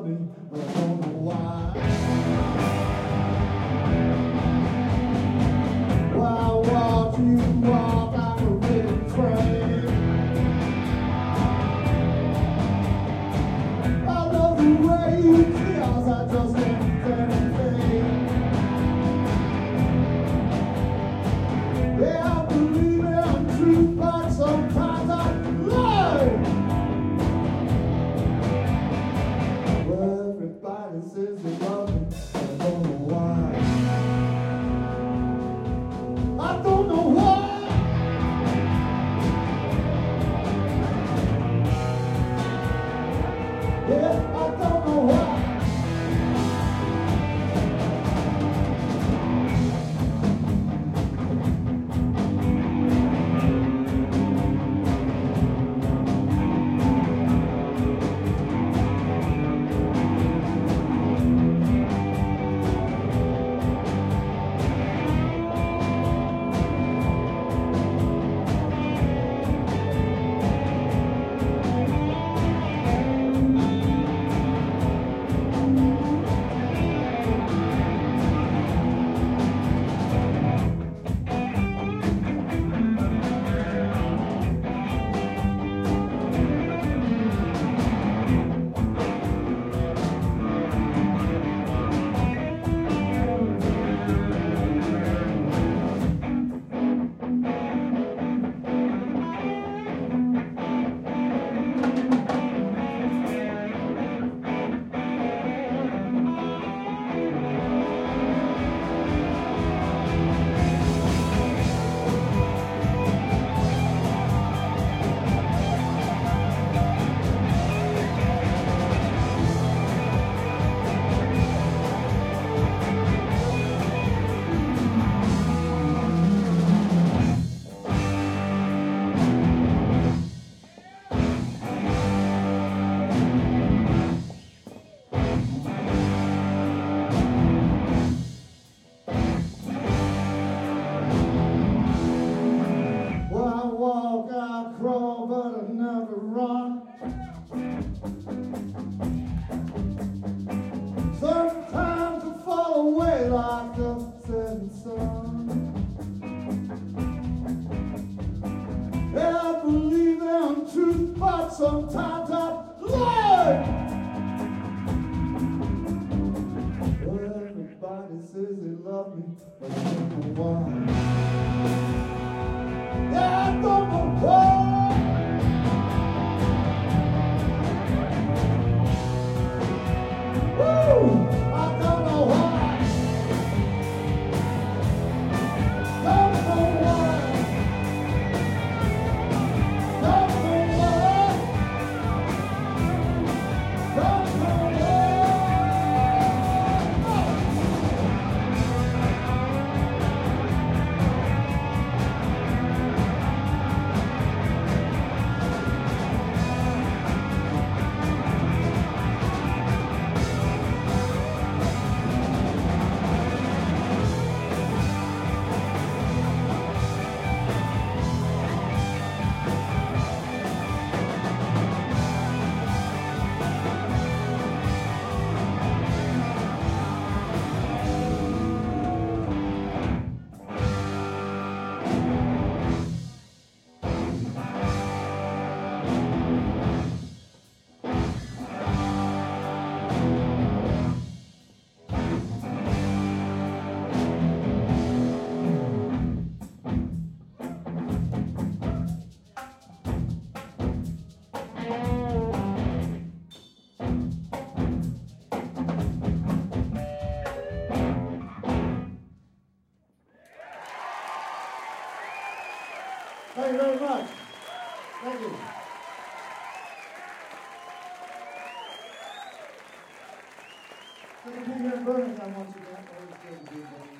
love me, but I don't know why. Why won't you walk like a red train? I love the way you kiss, I just can't stand it. Yeah, I believe in truth, but sometimes I lie. Well, everybody says they love me, but I don't know why. I don't know why. Yeah, I don't know why. I crawl, but I never run. Sometimes I fall away like the setting sun. Yeah, I believe in truth, but sometimes I lie. Well, everybody says they love me, but I don't know why. Yeah, I don't know why. Woo! I don't know why. Don't know why. Don't know why. Don't know why. Thank you very much. Thank you. For the people in Birmingham, once again, always good to be there.